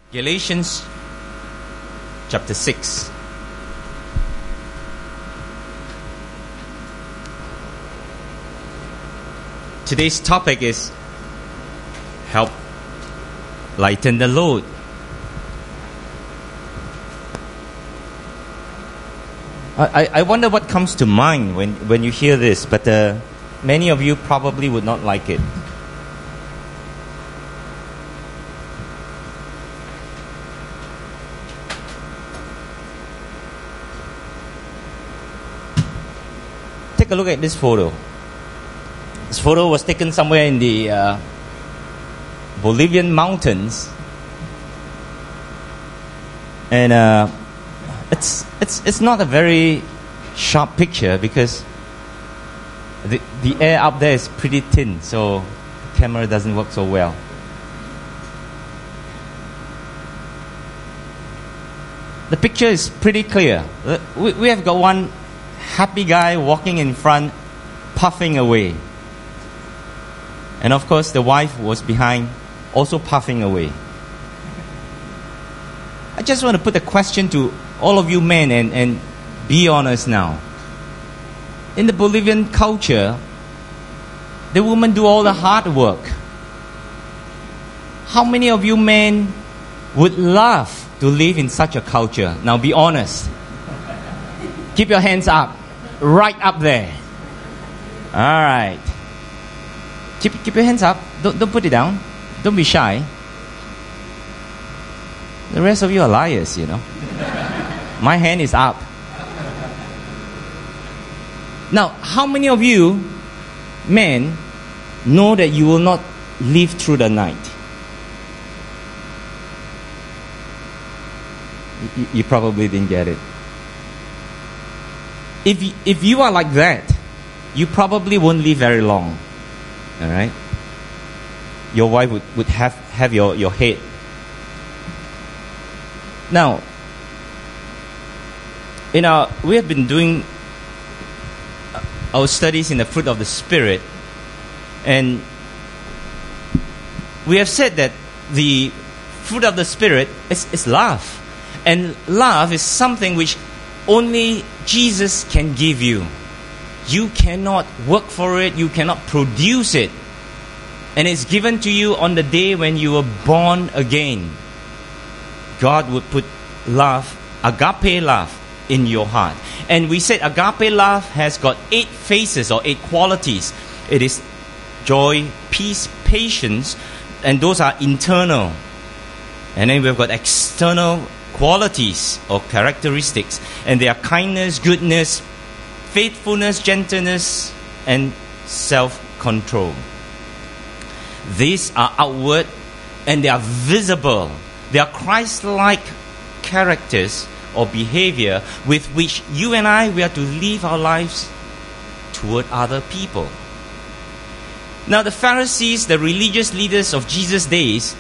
Galatians chapter 6. Today's topic is help lighten the load. I wonder what comes to mind when you hear this, but many of you probably would not like it. Take a look at this photo. This photo was taken somewhere in the Bolivian mountains, and it's not a very sharp picture because the air up there is pretty thin, so the camera doesn't work so well. The picture is pretty clear. We have got one happy guy walking in front, puffing away. And of course, the wife was behind, also puffing away. I just want to put a question to all of you men and be honest now. In the Bolivian culture, the women do all the hard work. How many of you men would love to live in such a culture? Now be honest. Keep your hands up. Right up there. All right. Keep your hands up. Don't put it down. Don't be shy. The rest of you are liars, you know. My hand is up. Now, how many of you men know that you will not live through the night? You probably didn't get it. If you are like that, you probably won't live very long. All right? Your wife would have your head. Now, we have been doing our studies in the fruit of the Spirit, and we have said that the fruit of the Spirit is love. And love is something which only Jesus can give you. You cannot work for it. You cannot produce it. And it's given to you on the day when you were born again. God would put love, agape love, in your heart. And we said agape love has got 8 phases or 8 qualities. It is joy, peace, patience, and those are internal. And then we've got external qualities or characteristics, and they are kindness, goodness, faithfulness, gentleness, and self-control. These are outward and they are visible. They are Christ-like characters or behavior with which you and I, we are to live our lives toward other people. Now the Pharisees, the religious leaders of Jesus' days,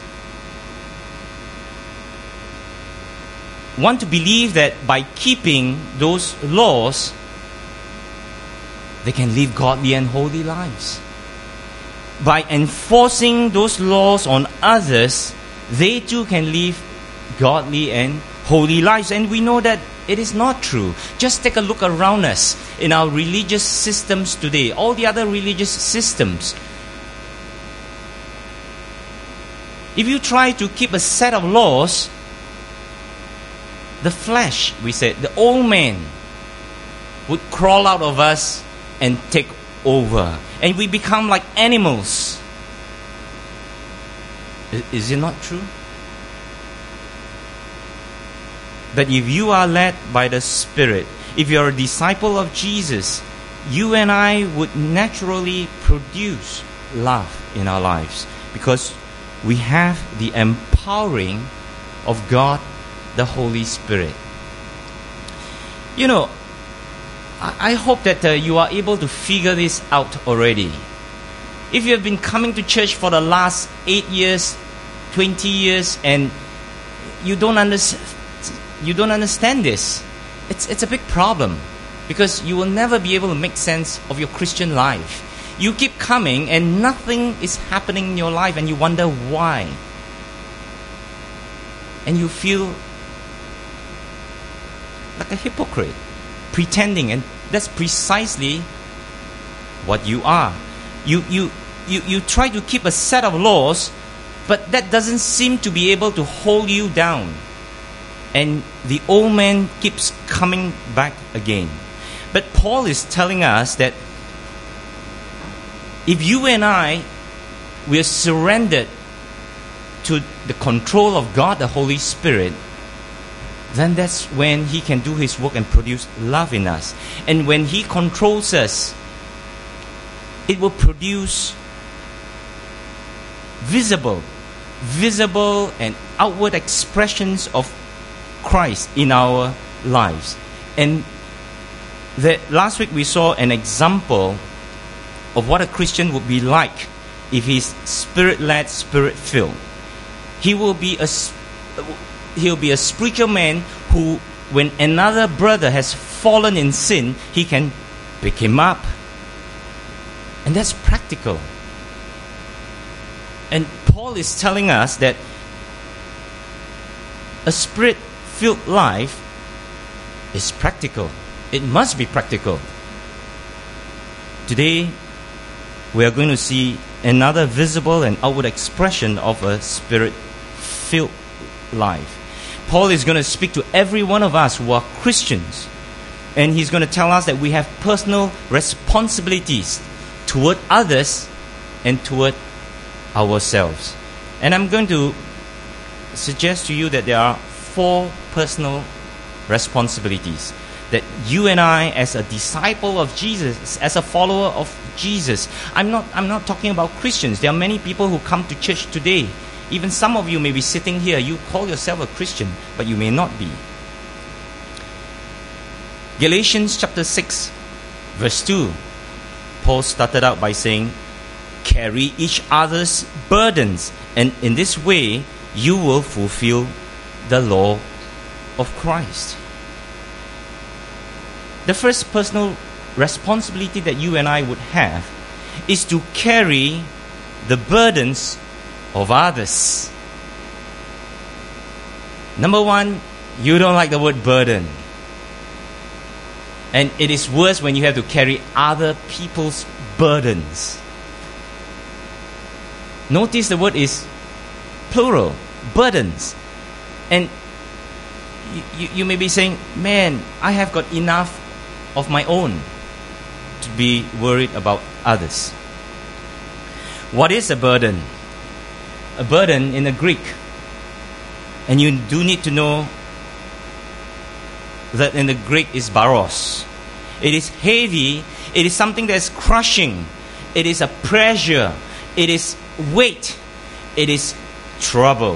want to believe that by keeping those laws, they can live godly and holy lives. By enforcing those laws on others, they too can live godly and holy lives. And we know that it is not true. Just take a look around us in our religious systems today, all the other religious systems. If you try to keep a set of laws, the flesh, we said, the old man would crawl out of us and take over. And we become like animals. Is it not true? But if you are led by the Spirit, if you are a disciple of Jesus, you and I would naturally produce love in our lives because we have the empowering of God, the Holy Spirit. You know, I hope that you are able to figure this out already. If you have been coming to church for the last 8 years, 20 years, and you don't understand this, it's a big problem because you will never be able to make sense of your Christian life. You keep coming and nothing is happening in your life and you wonder why. and you feel like a hypocrite, pretending, and that's precisely what you are. You try to keep a set of laws, but that doesn't seem to be able to hold you down. And the old man keeps coming back again. But Paul is telling us that if you and I, we are surrendered to the control of God, the Holy Spirit, then that's when He can do His work and produce love in us. And when He controls us, it will produce visible and outward expressions of Christ in our lives. And last week we saw an example of what a Christian would be like if he's Spirit-led, Spirit-filled. He'll be a spiritual man who, when another brother has fallen in sin, he can pick him up. And that's practical. And Paul is telling us that a Spirit-filled life is practical. It must be practical. Today, we are going to see another visible and outward expression of a Spirit-filled life. Paul is going to speak to every one of us who are Christians, and he's going to tell us that we have personal responsibilities toward others and toward ourselves. And I'm going to suggest to you that there are 4 personal responsibilities that you and I, as a disciple of Jesus, as a follower of Jesus, I'm not talking about Christians. There are many people who come to church today. Even some of you may be sitting here. You call yourself a Christian, but you may not be. Galatians chapter 6, verse 2. Paul started out by saying, carry each other's burdens, and in this way you will fulfill the law of Christ. The first personal responsibility that you and I would have is to carry the burdens of others. Number 1, you don't like the word burden. And it is worse when you have to carry other people's burdens. Notice the word is plural, burdens. And you may be saying, man, I have got enough of my own to be worried about others. What is a burden? A burden in the Greek, and you do need to know that in the Greek is baros. It is heavy, it is something that is crushing, it is a pressure, it is weight, it is trouble.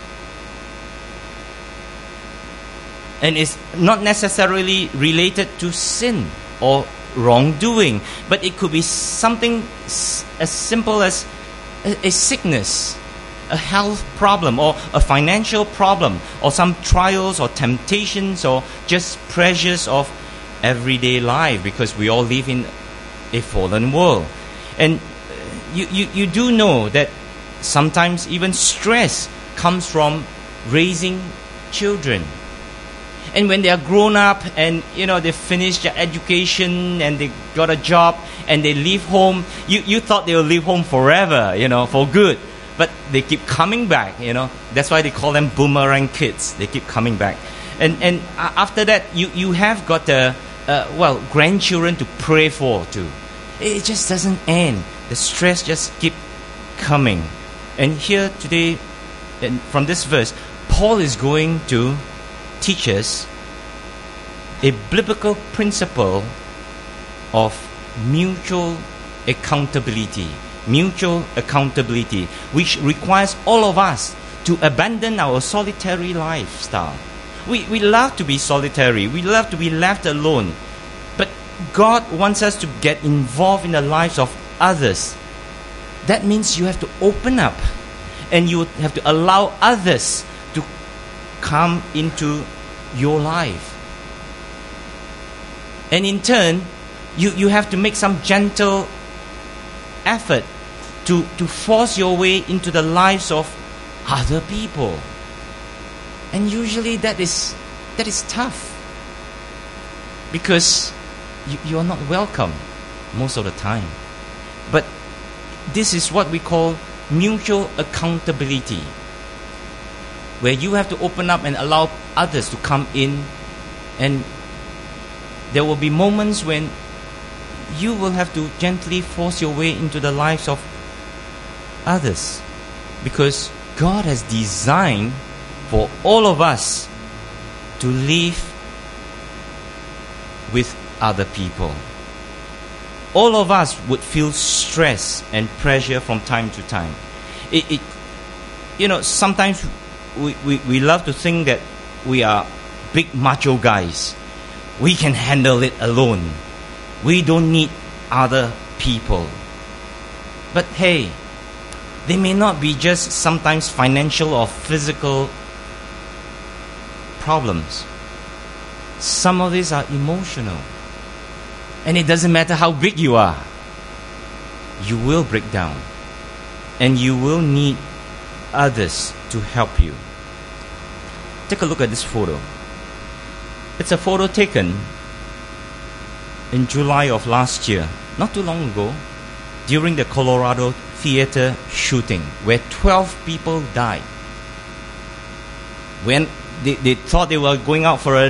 And it's not necessarily related to sin or wrongdoing, but it could be something as simple as a sickness, a health problem, or a financial problem, or some trials or temptations, or just pressures of everyday life, because we all live in a fallen world. And you do know that sometimes even stress comes from raising children. And when they are grown up and they finish their education and they got a job and they leave home, you thought they will leave home forever, for good. But they keep coming back, That's why they call them boomerang kids. They keep coming back. And after that, you have got grandchildren to pray for too. It just doesn't end. The stress just keep coming. And here today, from this verse, Paul is going to teach us a biblical principle of mutual accountability, which requires all of us to abandon our solitary lifestyle. We love to be solitary. We love to be left alone. But God wants us to get involved in the lives of others. That means you have to open up, and you have to allow others to come into your life. And in turn, you have to make some gentle effort to force your way into the lives of other people. And usually that is tough. Because you are not welcome most of the time. But this is what we call mutual accountability, where you have to open up and allow others to come in, and there will be moments when you will have to gently force your way into the lives of others, because God has designed for all of us to live with other people. All of us would feel stress and pressure from time to time. Sometimes we love to think that we are big macho guys. We can handle it alone. We don't need other people. But hey, they may not be just sometimes financial or physical problems. Some of these are emotional. And it doesn't matter how big you are. You will break down. And you will need others to help you. Take a look at this photo. It's a photo taken in July of last year, not too long ago, during the Colorado theater shooting, where 12 people died. When they thought they were going out for a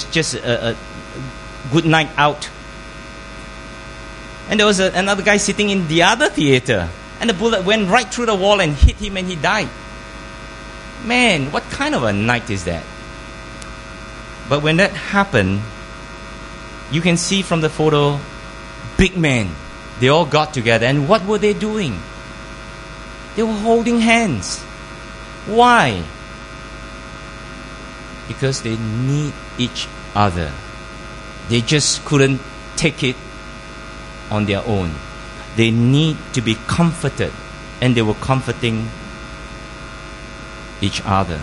good night out. And there was another guy sitting in the other theater, and the bullet went right through the wall and hit him, and he died. Man, what kind of a night is that? But when that happened, you can see from the photo, big men, they all got together. And what were they doing? They were holding hands. Why? Because they need each other. They just couldn't take it on their own. They need to be comforted, and they were comforting each other.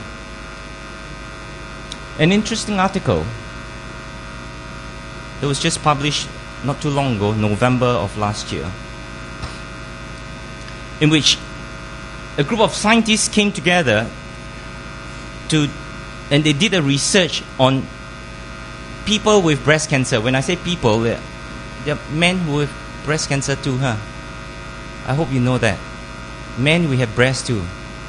An interesting article that was just published not too long ago, November of last year, in which a group of scientists came together and they did a research on people with breast cancer. When I say people, there are men with breast cancer too, huh? I hope you know that. Men, we have breasts too.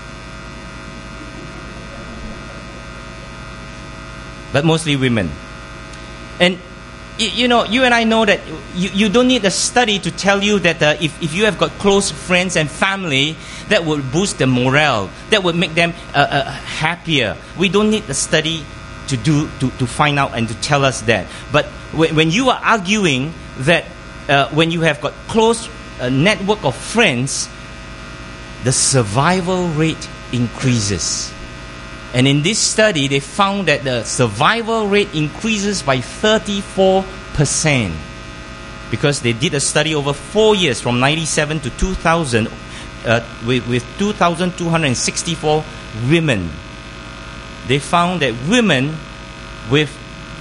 But mostly women. And you and I know that you don't need a study to tell you that if you have got close friends and family, that will boost the morale, that would make them happier. We don't need a study to find out and to tell us that. But when you are arguing that when you have got close network of friends, the survival rate increases. And in this study, they found that the survival rate increases by 34%. Because they did a study over 4 years, from 1997 to 2000, with 2,264 women. They found that women with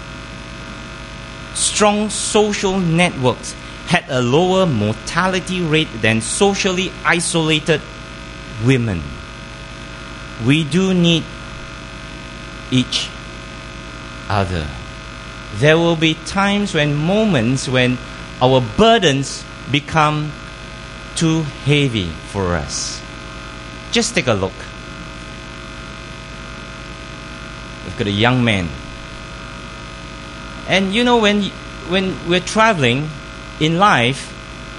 strong social networks had a lower mortality rate than socially isolated women. We do need each other. There will be moments when our burdens become too heavy for us. Just take a look. We've got a young man. And when we're traveling in life,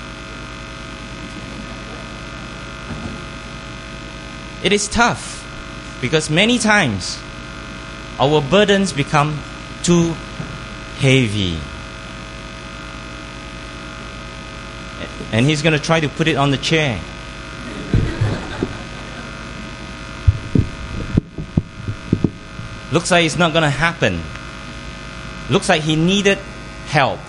it is tough, because many times our burdens become too heavy. And he's going to try to put it on the chair. Looks like it's not going to happen. Looks like he needed help.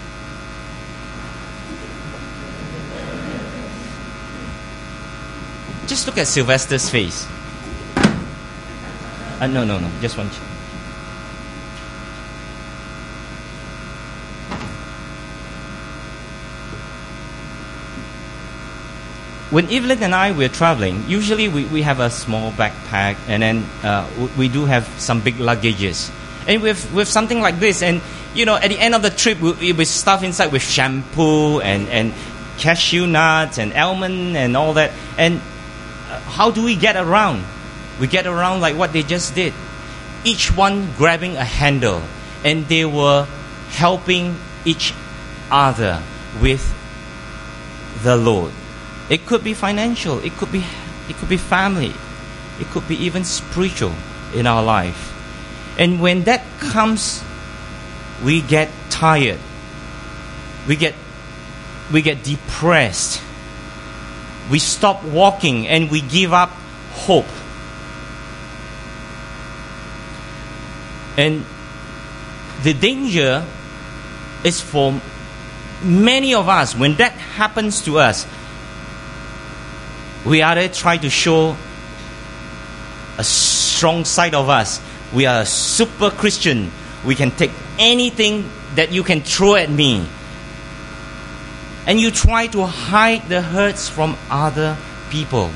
Just look at Sylvester's face. No, just one. when Evelyn and I were traveling, usually we have a small backpack, and then we do have some big luggages. And with something like this, and at the end of the trip, we stuff inside with shampoo and cashew nuts and almond and all that. And how do we get around? We get around like what they just did. Each one grabbing a handle, and they were helping each other with the load. It could be financial, it could be family, it could be even spiritual in our life. And when that comes, we get tired, we get depressed, we stop walking, and we give up hope. And the danger is for many of us, when that happens to us, we either try to show a strong side of us. We are a super Christian. We can take anything that you can throw at me. And you try to hide the hurts from other people.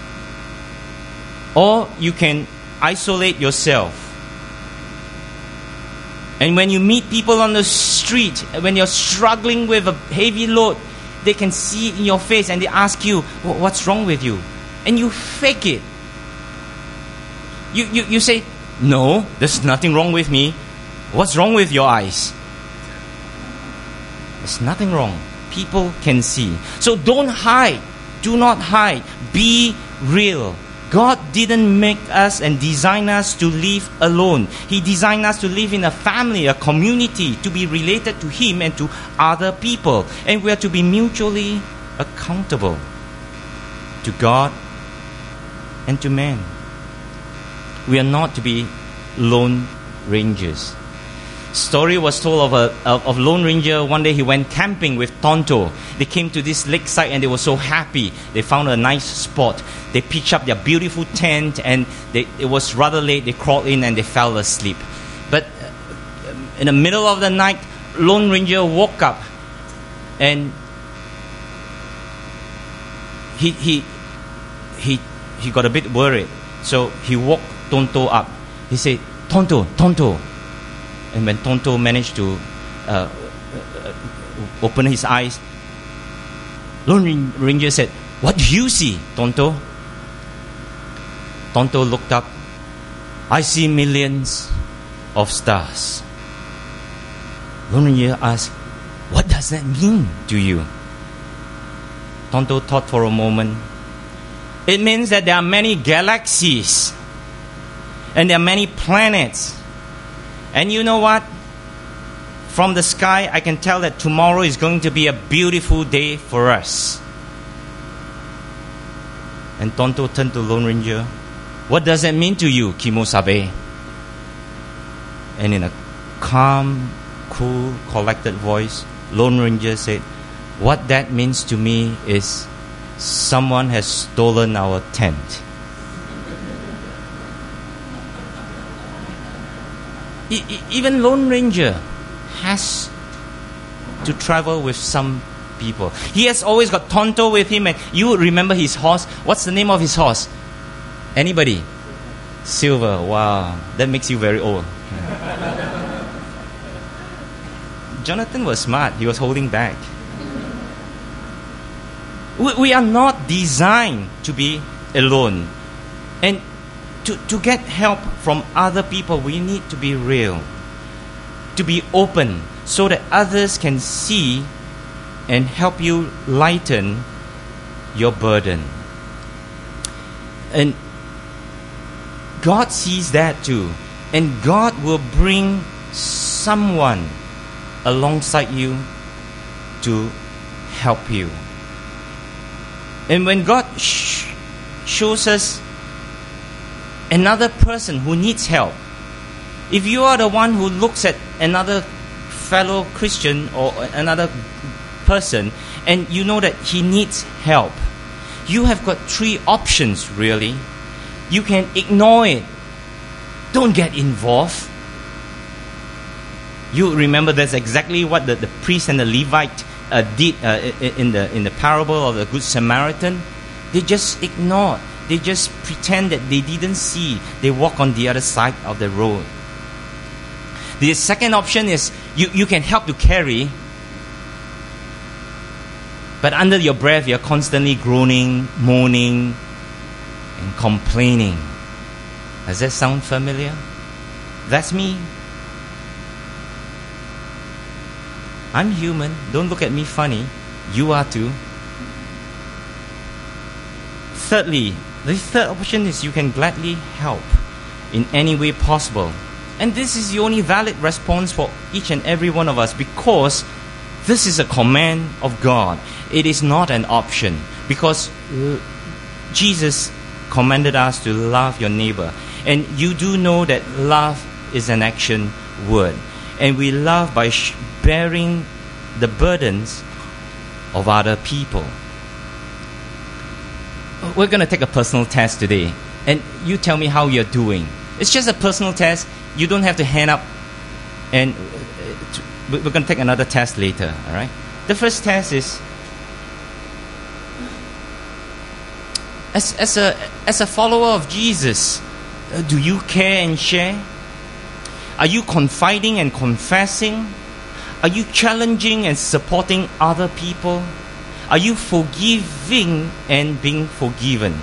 Or you can isolate yourself. And when you meet people on the street, when you're struggling with a heavy load, they can see it in your face and they ask you, what's wrong with you? And you fake it. You say, no, there's nothing wrong with me. What's wrong with your eyes? There's nothing wrong. People can see. So don't hide. Do not hide. Be real. God didn't make us and design us to live alone. He designed us to live in a family, a community, to be related to Him and to other people. And we are to be mutually accountable to God and to man. We are not to be lone rangers. Story was told of Lone Ranger. One day he went camping with Tonto. They came to this lakeside and they were so happy. They found a nice spot. They pitched up their beautiful tent, and it was rather late. They crawled in and they fell asleep. But in the middle of the night, Lone Ranger woke up, and he got a bit worried. So he woke Tonto up. He said, Tonto. And when Tonto managed to open his eyes, Lone Ranger said, what do you see, Tonto? Tonto looked up. I see millions of stars. Lone Ranger asked, what does that mean to you? Tonto thought for a moment. It means that there are many galaxies and there are many planets. And you know what? From the sky, I can tell that tomorrow is going to be a beautiful day for us. And Tonto turned to Lone Ranger. What does that mean to you, Kimosabe? And in a calm, cool, collected voice, Lone Ranger said, what that means to me is someone has stolen our tent. Even Lone Ranger has to travel with some people. He has always got Tonto with him, and you remember his horse. What's the name of his horse? Anybody? Silver. Wow, that makes you very old. Jonathan was smart. He was holding back. We are not designed to be alone. And to get help from other people, we need to be real, to be open, so that others can see and help you lighten your burden. And God sees that too. And God will bring someone alongside you to help you. And when God shows us another person who needs help, if you are the one who looks at another fellow Christian or another person and you know that he needs help, you have got three options really. You can ignore it. Don't get involved. You remember that's exactly what the priest and the Levite did in the parable of the Good Samaritan. They just ignore. They just pretend that they didn't see. They walk on the other side of the road. The second option is you can help to carry, but under your breath you're constantly groaning, moaning, and complaining. Does that sound familiar? That's me. I'm human. Don't look at me funny. You are too. Thirdly, the third option is you can gladly help in any way possible. And this is the only valid response for each and every one of us, because this is a command of God. It is not an option, because Jesus commanded us to love your neighbor. And you do know that love is an action word. And we love by bearing the burdens of other people. We're going to take a personal test today. And you tell me how you're doing. It's just a personal test. You don't have to hand up. And we're going to take another test later. All right? The first test is, as a follower of Jesus, do you care and share? Are you confiding and confessing? Are you challenging and supporting other people? Are you forgiving and being forgiven?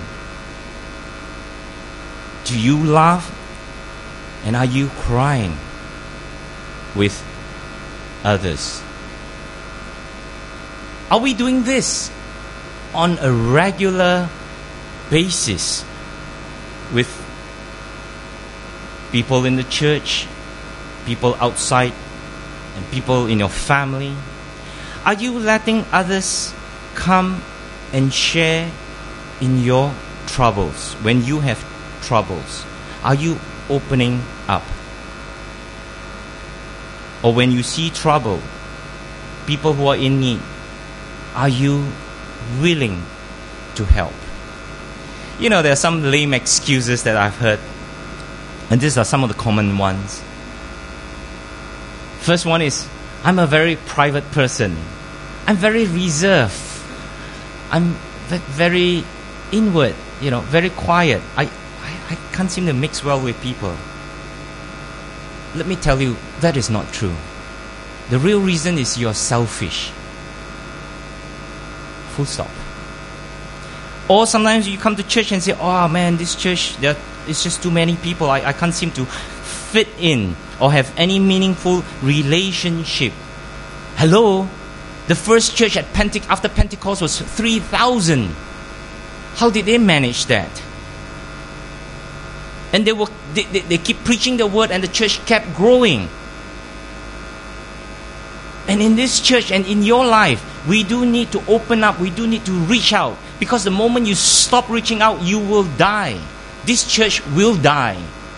Do you laugh? And are you crying with others? Are we doing this on a regular basis with people in the church, people outside, and people in your family? Are you letting others come and share in your troubles? When you have troubles, are you opening up? Or when you see trouble, people who are in need, are you willing to help? You know, there are some lame excuses that I've heard, and these are some of the common ones. First one is, I'm a very private person. I'm very reserved. I'm very inward, very quiet. I can't seem to mix well with people. Let me tell you, that is not true. The real reason is you're selfish. Full stop. Or sometimes you come to church and say, oh man, this church, it's just too many people. I can't seem to fit in or have any meaningful relationship. Hello? The first church after Pentecost was 3,000. How did they manage that? And they keep preaching the word, and the church kept growing. And in this church and in your life, we do need to open up. We do need to reach out, because the moment you stop reaching out, you will die. This church will die.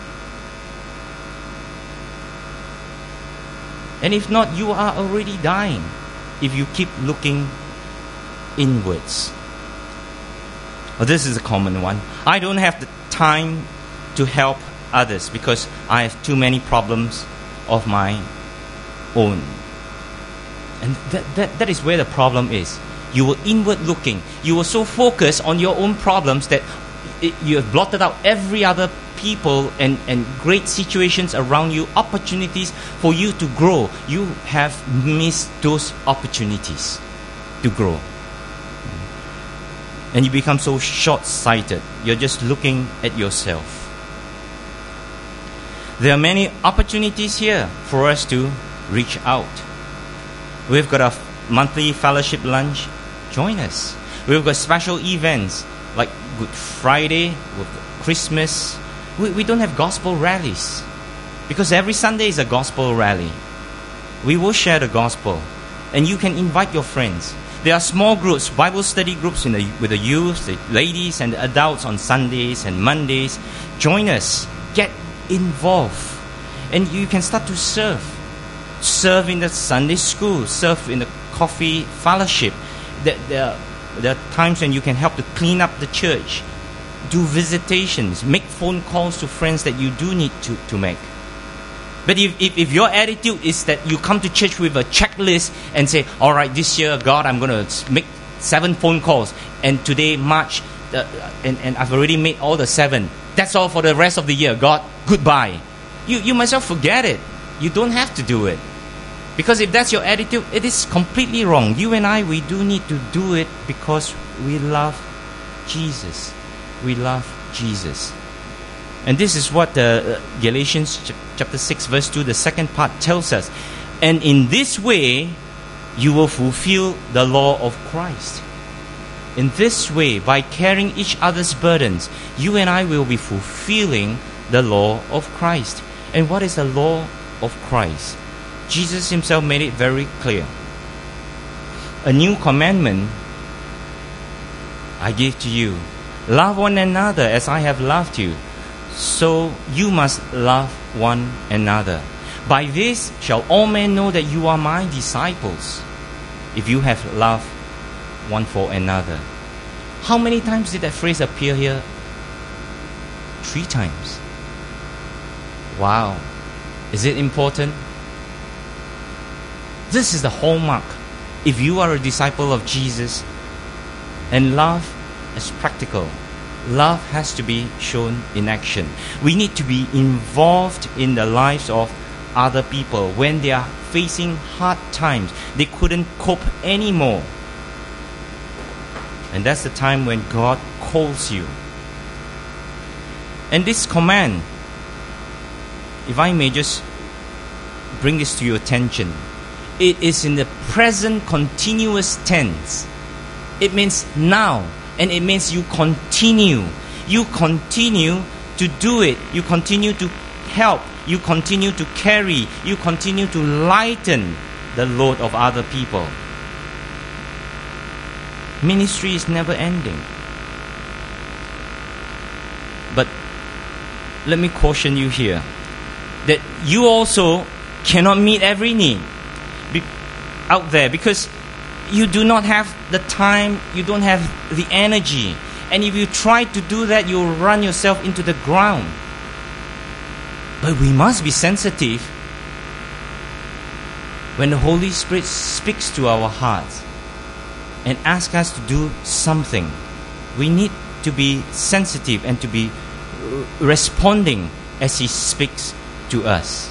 And if not, you are already dying if you keep looking inwards. Well, this is a common one. I don't have the time to help others because I have too many problems of my own. And that is where the problem is. You were inward looking. You were so focused on your own problems that you have blotted out every other people and great situations around you, opportunities for you to grow. You have missed those opportunities to grow. And you become so short-sighted. You're just looking at yourself. There are many opportunities here for us to reach out. We've got a monthly fellowship lunch. Join us. We've got special events like Good Friday, Christmas. We don't have gospel rallies because every Sunday is a gospel rally. We will share the gospel, and you can invite your friends. There are small groups, Bible study groups with the youth, the ladies and the adults on Sundays and Mondays. Join us. Get involved. And you can start to serve. Serve in the Sunday school. Serve in the coffee fellowship. There are times when you can help to clean up the church. Do visitations. Make phone calls to friends that you do need to make. But if your attitude is that you come to church with a checklist and say, all right, this year, God, I'm going to make 7 phone calls. And today, March, and I've already made all the 7. That's all for the rest of the year. God, goodbye. You might as well forget it. You don't have to do it. Because if that's your attitude, it is completely wrong. You and I, we do need to do it because we love Jesus. We love Jesus. And this is what Galatians chapter 6 verse 2, the second part tells us. And in this way, you will fulfill the law of Christ. In this way, by carrying each other's burdens, you and I will be fulfilling the law of Christ. And what is the law of Christ? Jesus himself made it very clear. A new commandment I give to you. Love one another as I have loved you. So you must love one another. By this shall all men know that you are my disciples, if you have love one for another. How many times did that phrase appear here? 3 times. Wow. Is it important? This is the hallmark. If you are a disciple of Jesus, and love is practical. Love has to be shown in action. We need to be involved in the lives of other people when they are facing hard times. They couldn't cope anymore. And that's the time when God calls you. And this command, if I may just bring this to your attention, it is in the present continuous tense. It means now, and it means you continue. You continue to do it. You continue to help. You continue to carry. You continue to lighten the load of other people. Ministry is never ending. But let me caution you here that you also cannot meet every need out there, because you do not have the time, you don't have the energy. And if you try to do that, you'll run yourself into the ground. But we must be sensitive when the Holy Spirit speaks to our hearts and asks us to do something. We need to be sensitive and to be responding as He speaks to us.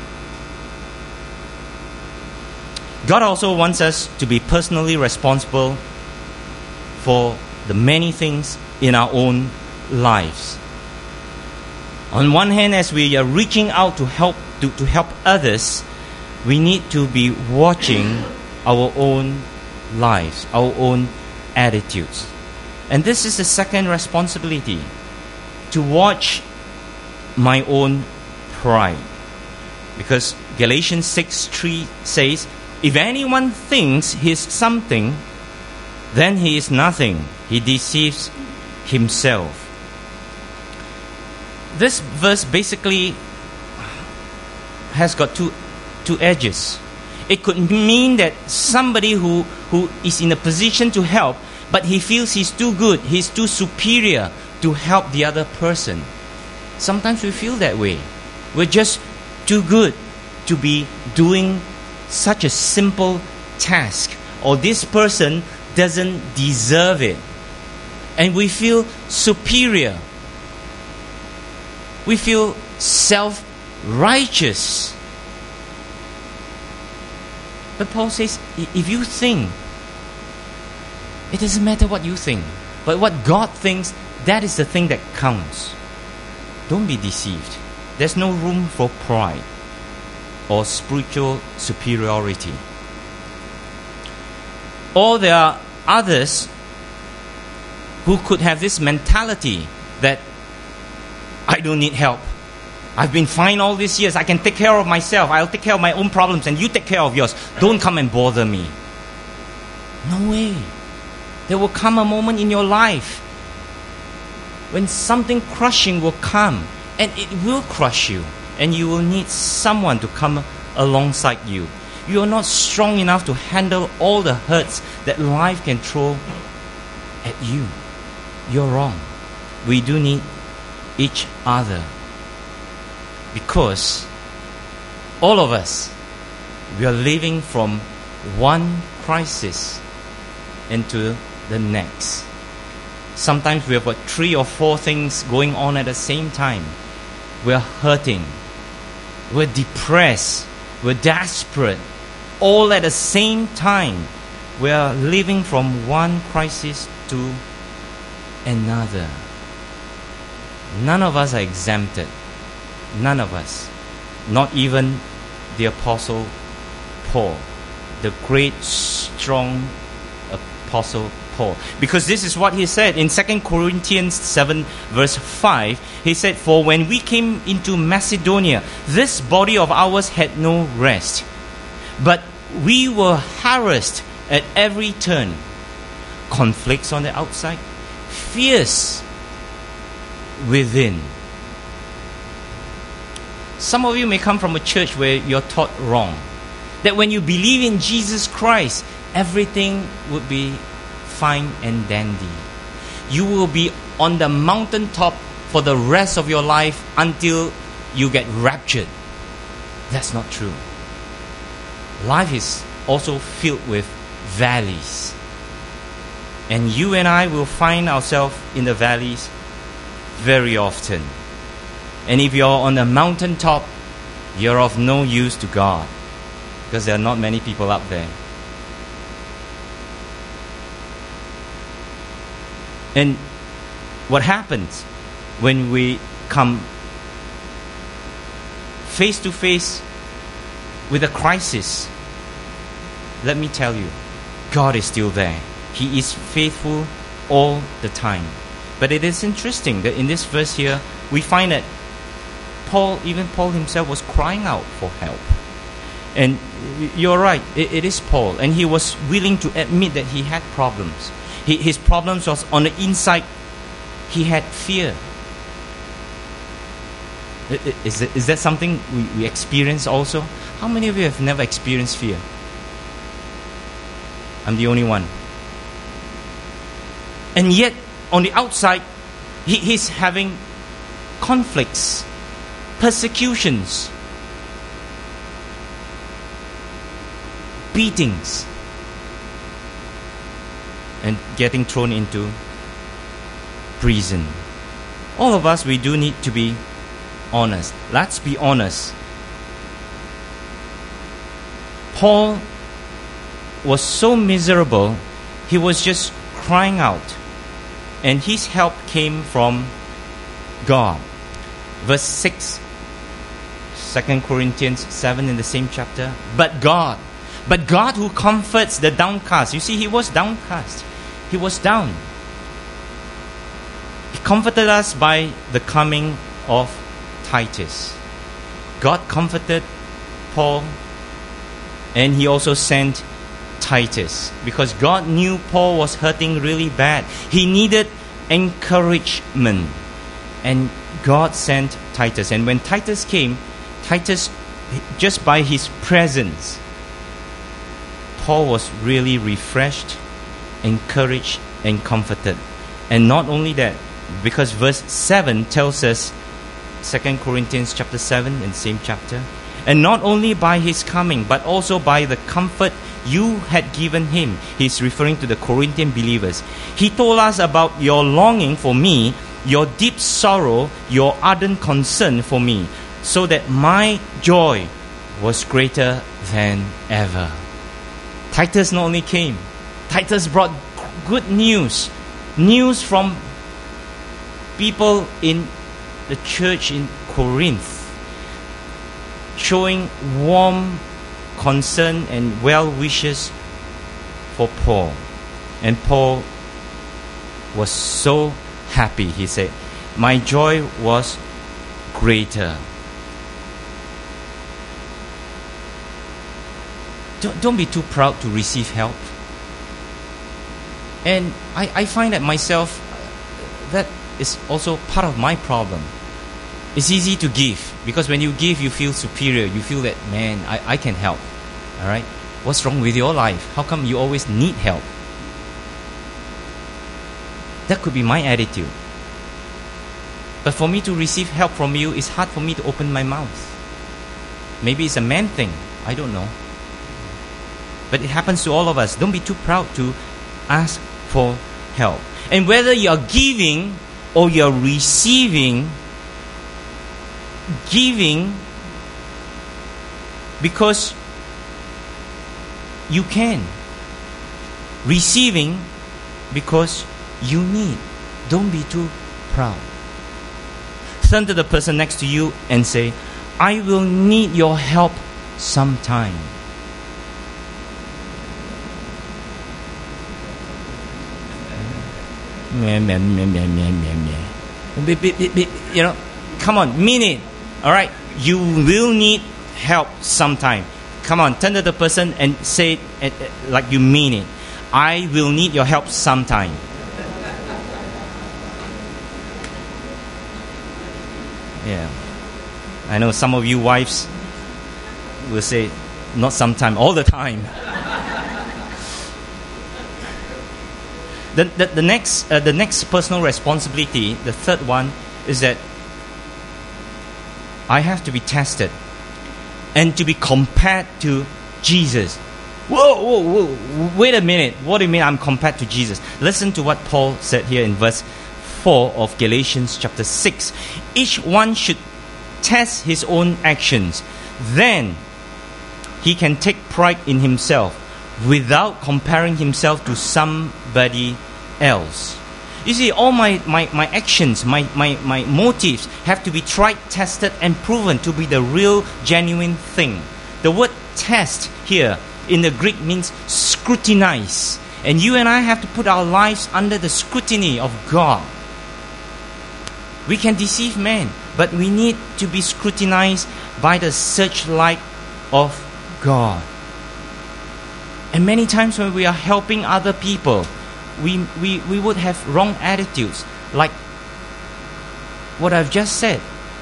God also wants us to be personally responsible for the many things in our own lives. On one hand, as we are reaching out to help others, we need to be watching our own lives, our own attitudes. And this is the second responsibility, to watch my own pride. Because Galatians 6:3 says, if anyone thinks he's something, then he is nothing. He deceives himself. This verse basically has got two edges. It could mean that somebody who is in a position to help, but he feels he's too good, he's too superior to help the other person. Sometimes we feel that way. We're just too good to be doing such a simple task, or this person doesn't deserve it. And we feel superior. We feel self-righteous. But Paul says, if you think, it doesn't matter what you think, but what God thinks, that is the thing that counts. Don't be deceived. There's no room for pride or spiritual superiority. Or there are others who could have this mentality that I don't need help. I've been fine all these years. I can take care of myself. I'll take care of my own problems and you take care of yours. Don't come and bother me. No way. There will come a moment in your life when something crushing will come, and it will crush you, and you will need someone to come alongside you. You are not strong enough to handle all the hurts that life can throw at you. You're wrong. We do need each other, because all of us, we are living from one crisis into the next. Sometimes we have got 3 or 4 things going on at the same time. We're hurting. We're depressed. We're desperate. All at the same time. We're living from one crisis to another. None of us are exempted. None of us. Not even the Apostle Paul, the great, strong Apostle Paul. Because this is what he said in 2 Corinthians 7 verse 5. He said, "For when we came into Macedonia, this body of ours had no rest. But we were harassed at every turn." Conflicts on the outside, fears within. Some of you may come from a church where you're taught wrong. That when you believe in Jesus Christ, everything would be fine and dandy. You will be on the mountaintop for the rest of your life until you get raptured. That's not true. Life is also filled with valleys. And you and I will find ourselves in the valleys very often. And if you're on the mountaintop, you're of no use to God, because there are not many people up there. And what happens when we come face to face with a crisis? Let me tell you, God is still there. He is faithful all the time. But it is interesting that in this verse here, we find that Paul himself was crying out for help. And you're right, it is Paul. And he was willing to admit that he had problems. His problems was on the inside. He had fear. Is that something we experience also? How many of you have never experienced fear? I'm the only one. And yet, on the outside, he's having conflicts, persecutions, beatings, and getting thrown into prison. All of us, we do need to be honest. Let's be honest. Paul was so miserable, he was just crying out. And his help came from God. Verse 6, 2 Corinthians 7 in the same chapter. But God who comforts the downcast. You see, he was downcast. He was down. He comforted us by the coming of Titus. God comforted Paul, and he also sent Titus, because God knew Paul was hurting really bad. He needed encouragement, and God sent Titus. And when Titus came, Titus, just by his presence, Paul was really refreshed, encouraged, and comforted. And not only that, because verse 7 tells us, 2 Corinthians chapter 7 in the same chapter, and not only by his coming, but also by the comfort you had given him. He's referring to the Corinthian believers. He told us about your longing for me, your deep sorrow, your ardent concern for me, so that my joy was greater than ever. Titus not only came, Titus brought good news from people in the church in Corinth, showing warm concern and well wishes for Paul. And Paul was so happy. He said, my joy was greater. Don't be too proud to receive help. And I find that myself, that is also part of my problem. It's easy to give, because when you give, you feel superior. You feel that, man, I can help. Alright? What's wrong with your life? How come you always need help? That could be my attitude. But for me to receive help from you, it's hard for me to open my mouth. Maybe it's a man thing. I don't know. But it happens to all of us. Don't be too proud to ask for help. And whether you are giving or you are receiving, giving because you can. Receiving because you need. Don't be too proud. Turn to the person next to you and say, I will need your help sometime. You know, come on, mean it. Alright? You will need help sometime. Come on, turn to the person and say it like you mean it. I will need your help sometime. Yeah. I know some of you wives will say, not sometime, all the time. The next personal responsibility, the third one, is that I have to be tested and to be compared to Jesus. Whoa, wait a minute. What do you mean I'm compared to Jesus? Listen to what Paul said here in verse 4 of Galatians chapter 6. Each one should test his own actions. Then he can take pride in himself without comparing himself to somebody else. You see, all my actions, my motives have to be tried, tested, and proven to be the real, genuine thing. The word test here in the Greek means scrutinize. And you and I have to put our lives under the scrutiny of God. We can deceive men, but we need to be scrutinized by the searchlight of God. And many times when we are helping other people, we would have wrong attitudes, like what I've just said.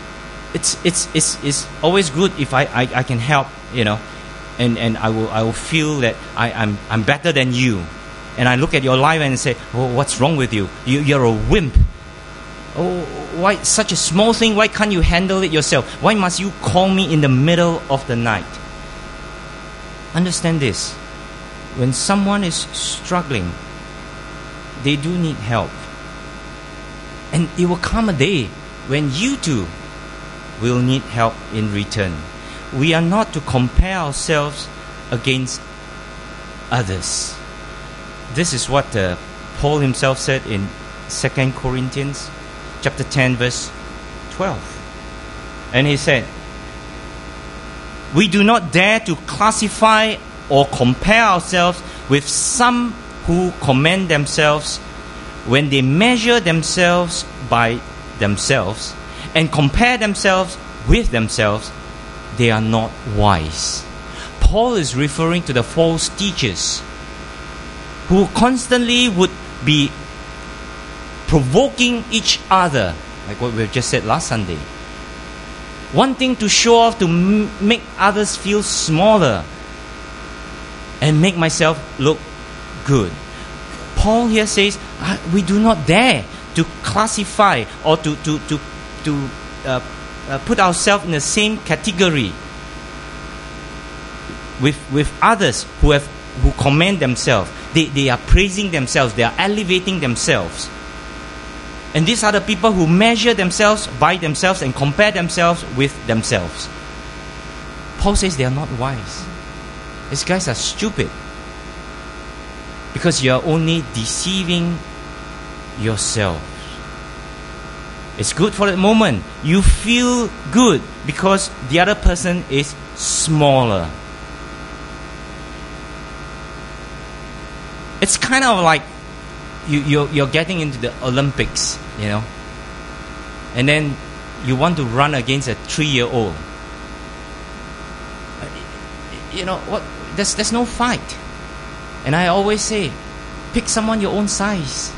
It's always good if I can help, you know, and I will feel that I'm better than you, and I look at your life and say, oh, what's wrong with you? You're a wimp. Oh, why such a small thing? Why can't you handle it yourself? Why must you call me in the middle of the night? Understand this. When someone is struggling, they do need help. And it will come a day when you too will need help in return. We are not to compare ourselves against others. This is what Paul himself said in 2 Corinthians chapter 10 verse 12. And he said, we do not dare to classify or compare ourselves with some who commend themselves. When they measure themselves by themselves and compare themselves with themselves, they are not wise. Paul is referring to the false teachers who constantly would be provoking each other, like what we've just said last Sunday, wanting to show off to make others feel smaller and make myself look good. Paul here says we do not dare to classify or to put ourselves in the same category with others who commend themselves. They are praising themselves. They are elevating themselves. And these are the people who measure themselves by themselves and compare themselves with themselves. Paul says they are not wise. These guys are stupid. Because you are only deceiving yourself. It's good for the moment. You feel good because the other person is smaller. It's kind of like you're getting into the Olympics, you know, and then you want to run against a 3-year-old. You know what? There's no fight. And I always say, pick someone your own size.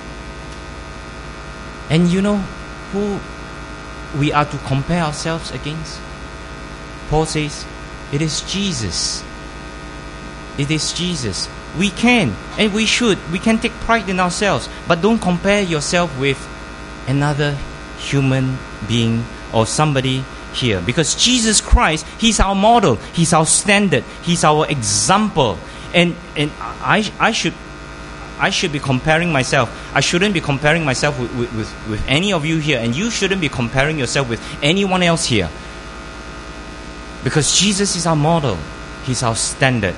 And you know who we are to compare ourselves against? Paul says, it is Jesus. It is Jesus. We can, and we should. We can take pride in ourselves. But don't compare yourself with another human being or somebody here. Because Jesus Christ, He's our model. He's our standard. He's our example. And I should I should be comparing myself. I shouldn't be comparing myself with any of you here, and you shouldn't be comparing yourself with anyone else here. Because Jesus is our model. He's our standard.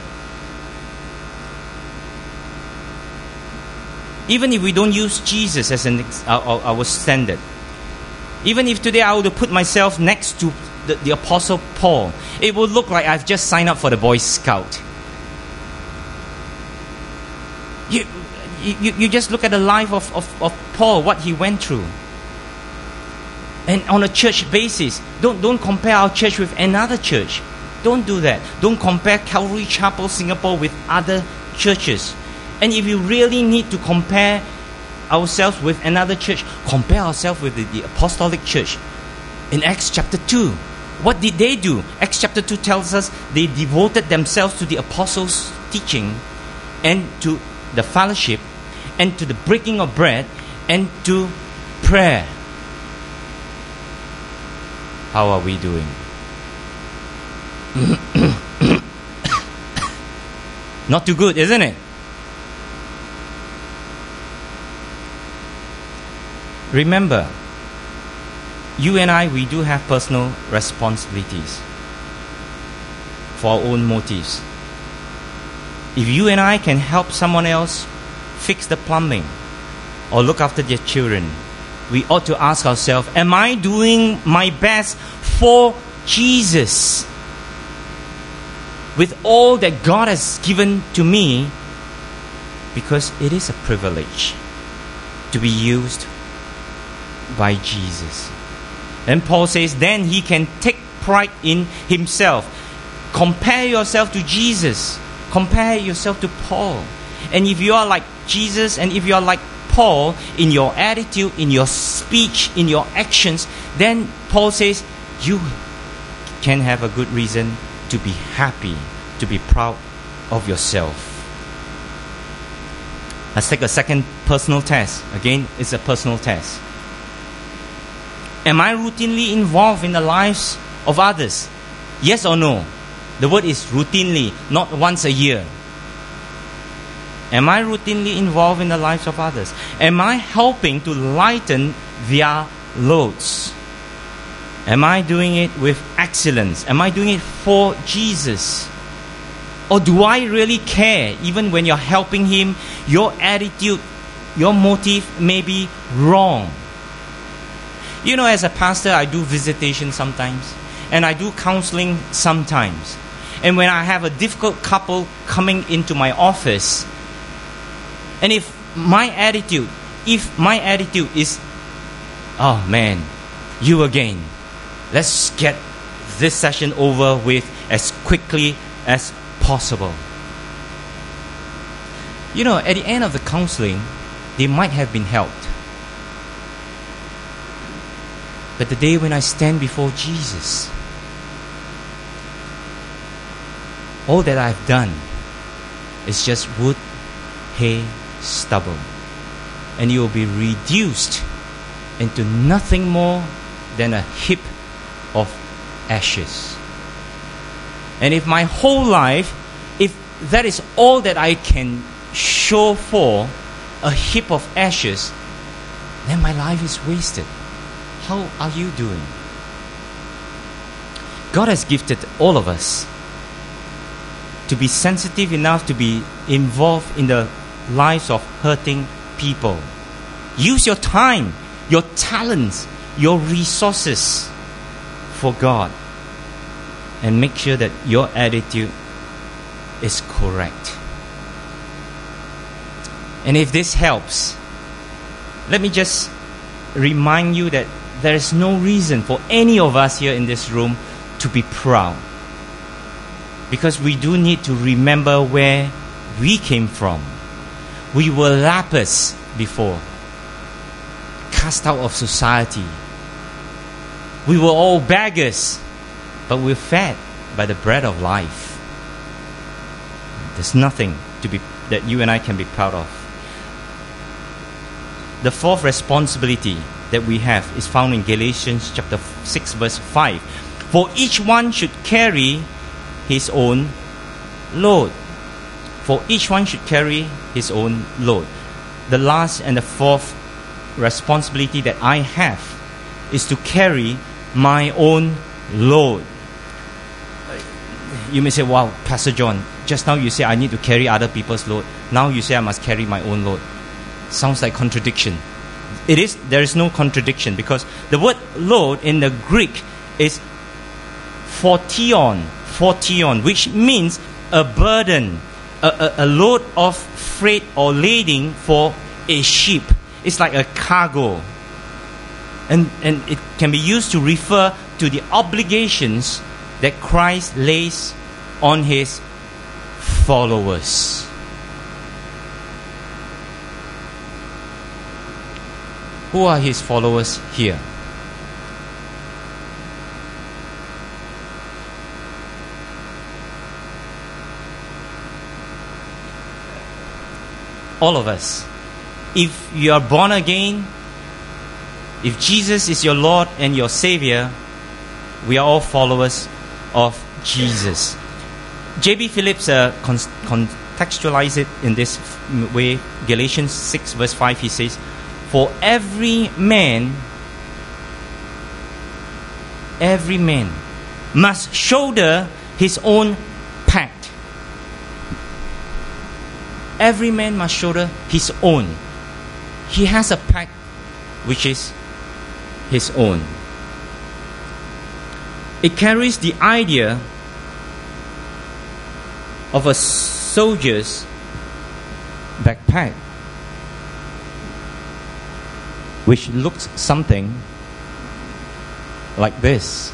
Even if we don't use Jesus as our standard, even if today I were to put myself next to the Apostle Paul, it would look like I've just signed up for the Boy Scout. You just look at the life of Paul, what he went through. And on a church basis, don't compare our church with another church. Don't do that. Don't compare Calvary Chapel Singapore with other churches. And if you really need to compare ourselves with another church, compare ourselves with the Apostolic Church. In Acts chapter 2, what did they do? Acts chapter 2 tells us they devoted themselves to the apostles' teaching and to the fellowship and to the breaking of bread and to prayer. How are we doing? Not too good, isn't it? Remember, you and I, we do have personal responsibilities for our own motives. If you and I can help someone else fix the plumbing or look after their children, we ought to ask ourselves, am I doing my best for Jesus? With all that God has given to me, because it is a privilege to be used by Jesus. And Paul says, then he can take pride in himself. Compare yourself to Jesus. Compare yourself to Paul. And if you are like Jesus and if you are like Paul in your attitude, in your speech, in your actions, then Paul says you can have a good reason to be happy, to be proud of yourself. Let's take a second personal test. Again, it's a personal test. Am I routinely involved in the lives of others? Yes or no? The word is routinely, not once a year. Am I routinely involved in the lives of others? Am I helping to lighten their loads? Am I doing it with excellence? Am I doing it for Jesus? Or do I really care? Even when you're helping him, your attitude, your motive may be wrong. You know, as a pastor, I do visitation sometimes. And I do counseling sometimes. And when I have a difficult couple coming into my office, and if my attitude is, oh man, you again, let's get this session over with as quickly as possible. You know, at the end of the counseling, they might have been helped. But the day when I stand before Jesus, all that I've done is just wood, hay, stubble. And you will be reduced into nothing more than a heap of ashes. And if my whole life, if that is all that I can show for, a heap of ashes, then my life is wasted. How are you doing? God has gifted all of us to be sensitive enough to be involved in the lives of hurting people. Use your time, your talents, your resources for God, and make sure that your attitude is correct. And if this helps, let me just remind you that there is no reason for any of us here in this room to be proud. Because we do need to remember where we came from. We were lepers before, cast out of society. We were all beggars, but we're fed by the bread of life. There's nothing that you and I can be proud of. The fourth responsibility that we have is found in Galatians chapter 6 verse 5. For each one should carry his own load. For each one should carry his own load. The last and the fourth responsibility that I have is to carry my own load. You may say, wow, Pastor John, just now you say I need to carry other people's load. Now you say I must carry my own load. Sounds like contradiction. There is no contradiction, because the word load in the Greek is fortion, which means a burden, a load of freight or lading for a ship. It's like a cargo. And it can be used to refer to the obligations that Christ lays on his followers. Who are his followers here? All of us. If you are born again, if Jesus is your Lord and your Savior, we are all followers of Jesus. J.B. Phillips contextualized it in this way. Galatians 6 verse 5, he says, for every man must shoulder his own pact. Every man must shoulder his own. He has a pact which is his own. It carries the idea of a soldier's backpack, which looks something like this.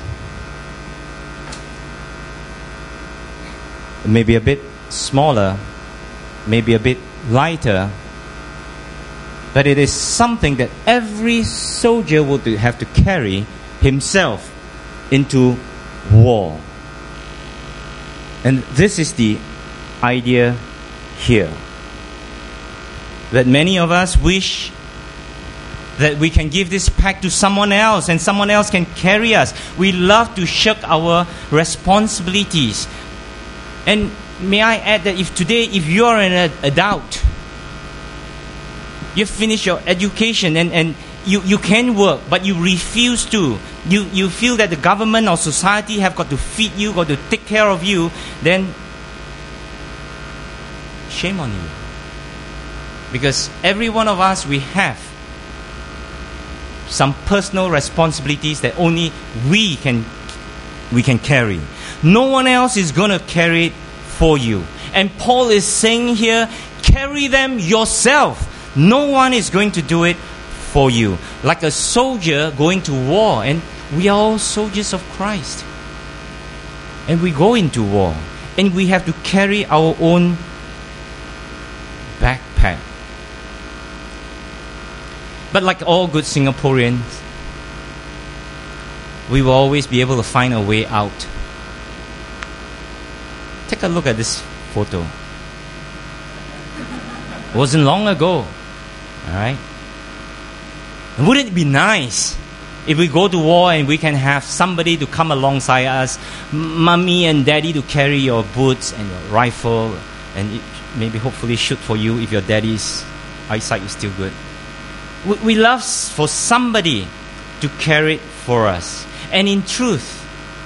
Maybe a bit smaller, maybe a bit lighter, but it is something that every soldier would have to carry himself into war. And this is the idea here, that many of us wish that we can give this pack to someone else and someone else can carry us. We love to shirk our responsibilities. And may I add that if you are an adult, you've finished your education and you can work, but you refuse to, you feel that the government or society have got to feed you, got to take care of you, then shame on you. Because every one of us, we have some personal responsibilities that only we can carry. No one else is going to carry it for you. And Paul is saying here, carry them yourself. No one is going to do it for you. Like a soldier going to war, and we are all soldiers of Christ. And we go into war, and we have to carry our own backpack. But like all good Singaporeans, we will always be able to find a way out. Take a look at this photo. It wasn't long ago. Alright? And wouldn't it be nice if we go to war and we can have somebody to come alongside us, mommy and daddy to carry your boots and your rifle, and maybe hopefully shoot for you if your daddy's eyesight is still good. We love for somebody to carry it for us. And in truth,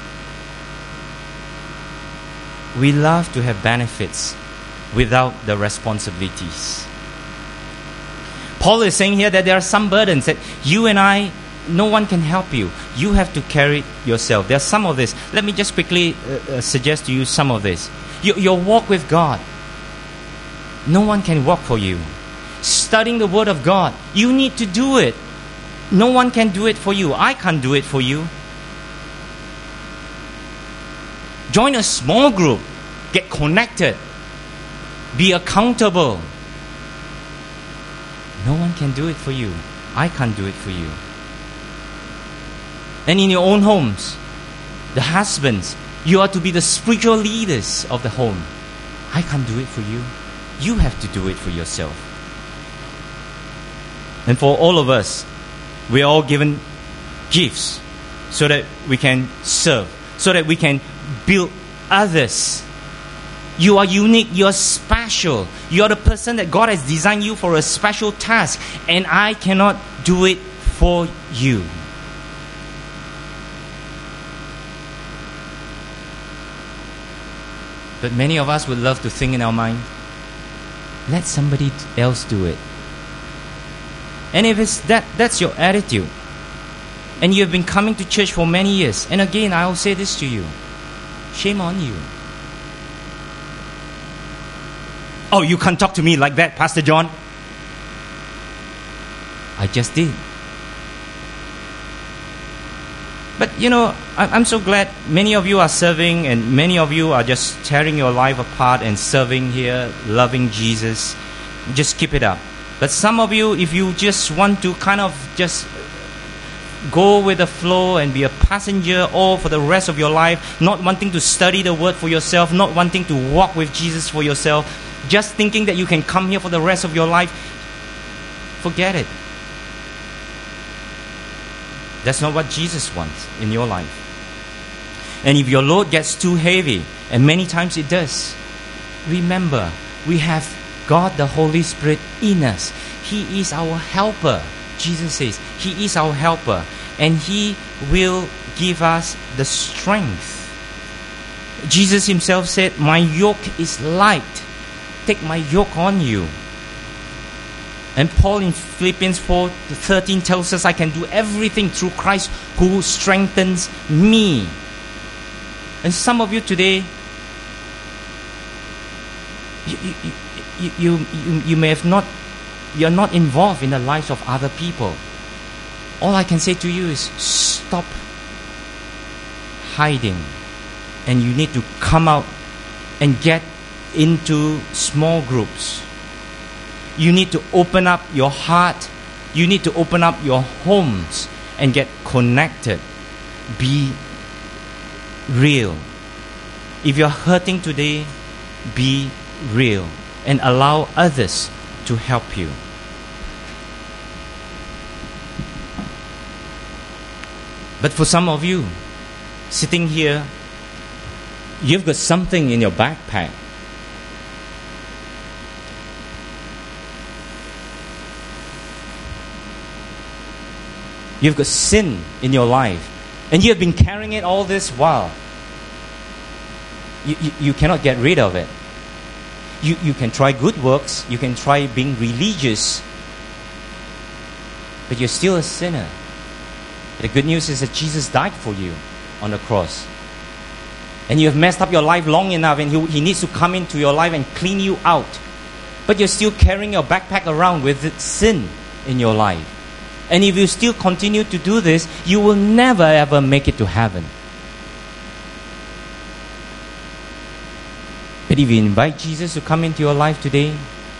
we love to have benefits without the responsibilities. Paul is saying here that there are some burdens that you and I, no one can help you. You have to carry it yourself. There are some of this. Let me just quickly suggest to you some of this. Your walk with God, no one can walk for you. Studying the Word of God, you need to do it. No one can do it for you. I can't do it for you. Join a small group. Get connected. Be accountable. No one can do it for you. I can't do it for you. And in your own homes, the husbands, you are to be the spiritual leaders of the home. I can't do it for you. You have to do it for yourself. And for all of us, we are all given gifts so that we can serve, so that we can build others. You are unique. You are special. You are the person that God has designed you for a special task. And I cannot do it for you. But many of us would love to think in our mind, let somebody else do it. And if it's that's your attitude, and you have been coming to church for many years, and again, I'll say this to you, shame on you. Oh, you can't talk to me like that, Pastor John. I just did. But I'm so glad many of you are serving, and many of you are just tearing your life apart and serving here, loving Jesus. Just keep it up. But some of you, if you just want to kind of just go with the flow and be a passenger all for the rest of your life, not wanting to study the Word for yourself, not wanting to walk with Jesus for yourself, just thinking that you can come here for the rest of your life, forget it. That's not what Jesus wants in your life. And if your load gets too heavy, and many times it does, remember, we have God the Holy Spirit in us. He is our helper. Jesus says, He is our helper. And He will give us the strength. Jesus Himself said, my yoke is light. Take my yoke on you. And Paul in Philippians 4:13 tells us, I can do everything through Christ who strengthens me. And some of you today, you may have not, you're not involved in the lives of other people. All I can say to you is stop hiding, and you need to come out and get into small groups. You need to open up your heart. You need to open up your homes and get connected. Be real. If you're hurting today, be real and allow others to help you. But for some of you, sitting here, you've got something in your backpack. You've got sin in your life, and you have been carrying it all this while. You cannot get rid of it. You can try good works, you can try being religious, but you're still a sinner. The good news is that Jesus died for you on the cross. And you have messed up your life long enough, and He needs to come into your life and clean you out. But you're still carrying your backpack around with sin in your life. And if you still continue to do this, you will never ever make it to heaven. But if you invite Jesus to come into your life today,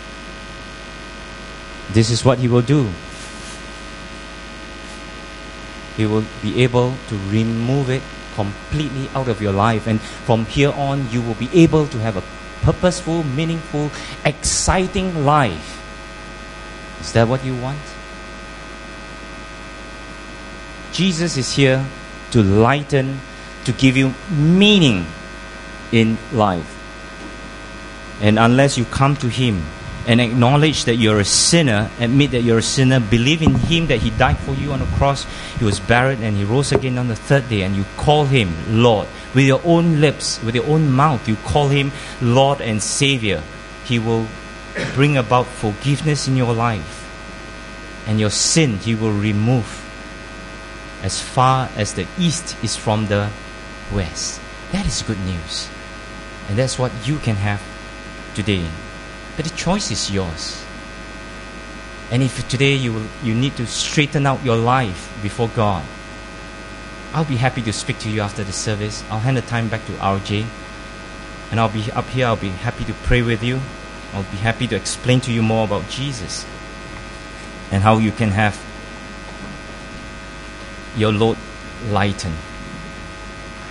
this is what He will do. He will be able to remove it completely out of your life. And from here on, you will be able to have a purposeful, meaningful, exciting life. Is that what you want? Jesus is here to lighten, to give you meaning in life. And unless you come to Him and acknowledge that you're a sinner, admit that you're a sinner, believe in Him that He died for you on the cross, He was buried and He rose again on the third day, and you call Him Lord, with your own lips, with your own mouth, you call Him Lord and Savior, He will bring about forgiveness in your life. And your sin He will remove as far as the east is from the west. That is good news. And that's what you can have today. But the choice is yours. And if today you need to straighten out your life before God, I'll be happy to speak to you after the service. I'll hand the time back to RJ. And I'll be up here. I'll be happy to pray with you. I'll be happy to explain to you more about Jesus and how you can have your load lightened.